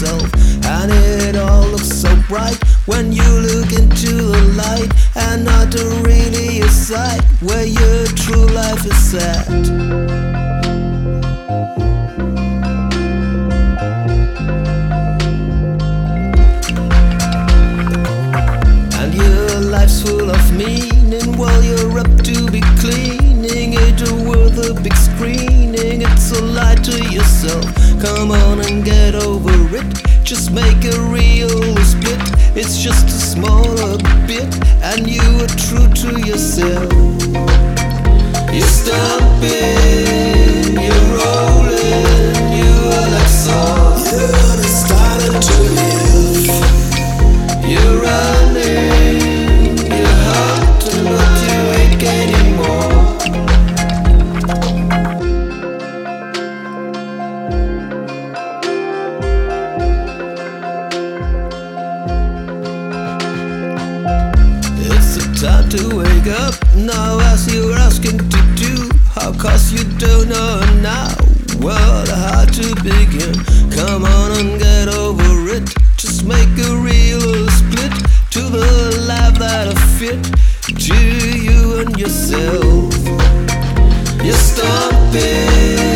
yourself. And it all looks so bright when you look into the light, and not really a sight where your true life is at. And your life's full of meaning while you're up to be cleaning it with a big screening. It's a lie to yourself. Come on and get over it. Just make a real split. It's just a smaller bit, and you are true to yourself. You're stomping, you're rolling, you are like salt. You're starting to live. You're running, you're hunting, but you ain't getting more. Time to wake up now, as you're asking to do. How cause you don't know now, well, how to begin. Come on and get over it. Just make a real split to the life that'll fit to you and yourself. You're stomping,